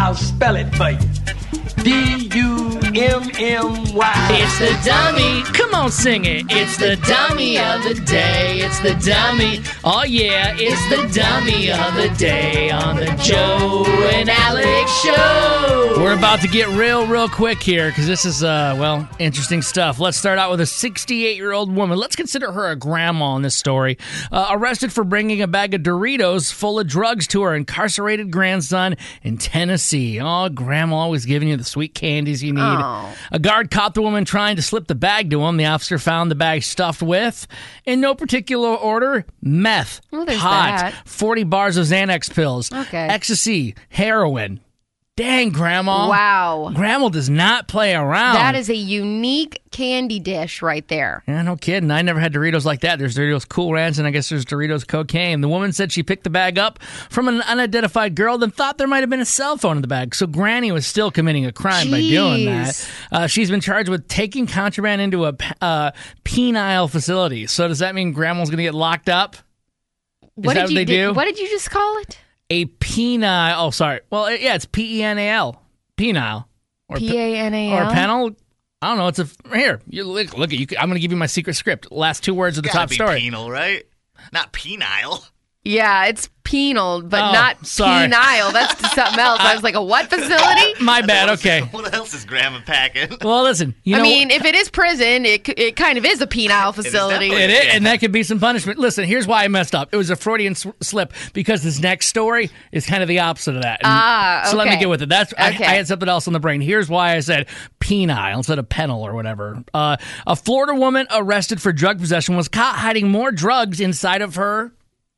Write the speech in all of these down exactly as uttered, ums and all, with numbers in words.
I'll spell it for you. D U M M Y. It's the dummy. Come on, sing it. It's the dummy of the day. It's the dummy. Oh, yeah, it's the dummy of the day on the Joe and Alex Show. We're about to get real, real quick here because this is, uh, well, interesting stuff. Let's start out with a sixty-eight-year-old woman. Let's consider her a grandma in this story. Uh, arrested for bringing a bag of Doritos full of drugs to her incarcerated grandson in Tennessee. Oh, grandma always giving you the sweet candies you need. Oh. A guard caught the woman trying to slip the bag to him. The officer found the bag stuffed with, in no particular order, meth, Well, there's pot, that. forty bars of Xanax pills, Okay. ecstasy, heroin. Dang, Grandma. Wow. Grandma does not play around. That is a unique candy dish right there. Yeah, no kidding. I never had Doritos like that. There's Doritos Cool Ranch, and I guess there's Doritos Cocaine. The woman said she picked the bag up from an unidentified girl, then thought there might have been a cell phone in the bag. So Granny was still committing a crime by doing that. Jeez. Uh, she's been charged with taking contraband into a uh, penile facility. So does that mean Grandma's going to get locked up? Is What that did what you they do? do? What did you just call it? A penile. Oh, sorry. Well, yeah, it's P E N A L. Penile. Or P A N A L? Or penal. I don't know. It's a here. You look. Look at you. I'm going to give you my secret script. Last two words of the Gotta top be story. penal, right? Not penile. Yeah, it's penal, but Oh, not sorry. penile. That's something else. I was like, a what facility? My bad. Okay. What else is Grandma packing? Well, listen. You I know, mean, if it is prison, it c- it kind of is a penile facility. definitely- It is, and that could be some punishment. Listen, here's why I messed up. It was a Freudian s- slip because this next story is kind of the opposite of that. And Ah, So let me okay. get with it. That's I, Okay. I had something else on the brain. Here's why I said penile instead of penal or whatever. Uh, a Florida woman arrested for drug possession was caught hiding more drugs inside of her.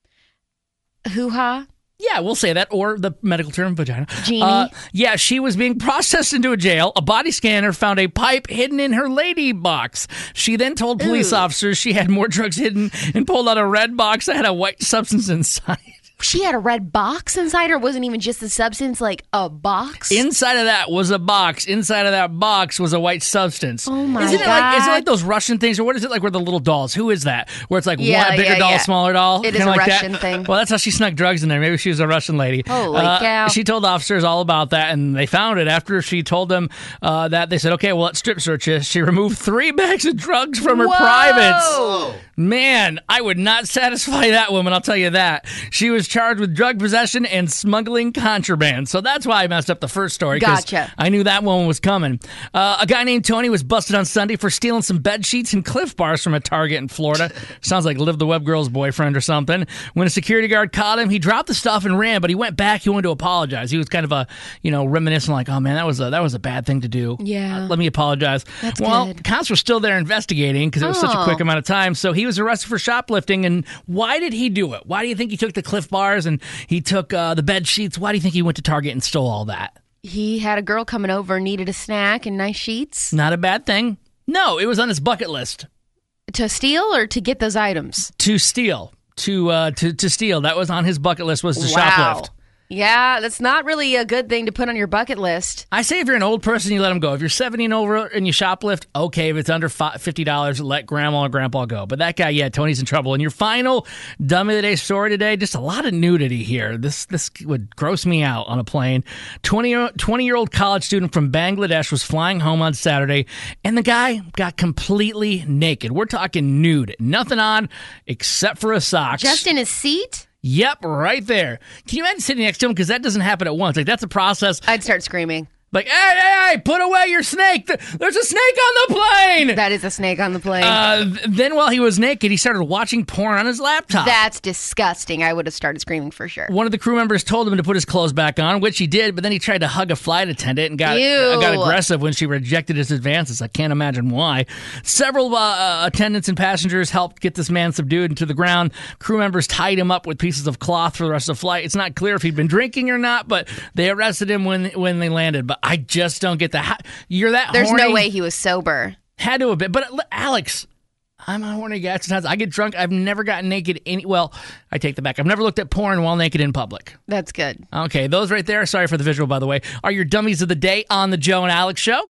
Hoo-ha. Yeah, we'll say that, or the medical term vagina. Genie. Uh, yeah, she was being processed into a jail. A body scanner found a pipe hidden in her lady box. She then told police Ooh. officers she had more drugs hidden and pulled out a red box that had a white substance inside. She had a red box inside her. It wasn't even just the substance, like a box. Inside of that was a box. Inside of that box was a white substance. Oh, my Isn't it like, is it God. like those Russian things, or what is it like with the little dolls? Who is that? Where it's like Yeah, one bigger yeah, doll, yeah. smaller doll? It is Kinda a like Russian that? thing. Well, that's how she snuck drugs in there. Maybe she was a Russian lady. Holy Uh, cow. She told officers all about that, and they found it after she told them uh, that. They said, okay, well, let's strip search this. She removed three bags of drugs from her Whoa! privates. Oh, Man, I would not satisfy that woman, I'll tell you that. She was charged with drug possession and smuggling contraband. So that's why I messed up the first story. 'cause Gotcha. I knew that one was coming. Uh, a guy named Tony was busted on Sunday for stealing some bed sheets and Cliff Bars from a Target in Florida. Sounds like Liv the Web Girl's boyfriend or something. When a security guard caught him, he dropped the stuff and ran, but he went back. He wanted to apologize. He was kind of a, you know, reminiscent like, oh man, that was a, that was a bad thing to do. Yeah. Uh, let me apologize. That's well, good. cops were still there investigating because it was such a Oh. quick amount of time. So he was arrested for shoplifting. And why did he do it? Why do you think he took the Cliff Bars and he took uh, the bed sheets? Why do you think he went to Target and stole all that? He had a girl coming over, needed a snack and nice sheets. Not a bad thing. No, it was on his bucket list To steal or to get those items? to steal. To uh, to to steal. That was on his bucket list. Was to Wow. shoplift. Yeah, that's not really a good thing to put on your bucket list. I say if you're an old person, you let them go. If you're seventy and over and you shoplift, okay. If it's under fifty dollars, let grandma or grandpa go. But that guy, yeah, Tony's in trouble. And your final dummy of the day story today, just a lot of nudity here. This this would gross me out on a plane. twenty-year-old college student from Bangladesh was flying home on Saturday, and the guy got completely naked. We're talking nude. Nothing on except for a socks. Just in his seat? Yep, right there. Can you imagine sitting next to him? Because that doesn't happen at once. Like, that's a process. I'd start screaming. Like, hey, hey, hey, put away your snake. Th- There's a snake on the plane. That is a snake on the plane. Uh, th- then while he was naked, he started watching porn on his laptop. That's disgusting. I would have started screaming for sure. One of the crew members told him to put his clothes back on, which he did, but then he tried to hug a flight attendant and got, Ew. uh, got aggressive when she rejected his advances. I can't imagine why. Several uh, uh, attendants and passengers helped get this man subdued and to the ground. Crew members tied him up with pieces of cloth for the rest of the flight. It's not clear if he'd been drinking or not, but they arrested him when when they landed. But I just don't get that. You're that There's horny? no way he was sober. Had to have been. But uh, Alex, I'm a horny guy. Sometimes I get drunk. I've never gotten naked. Any well, I take that back. I've never looked at porn while naked in public. That's good. Okay, those right there, sorry for the visual, by the way, are your dummies of the day on the Joe and Alex Show.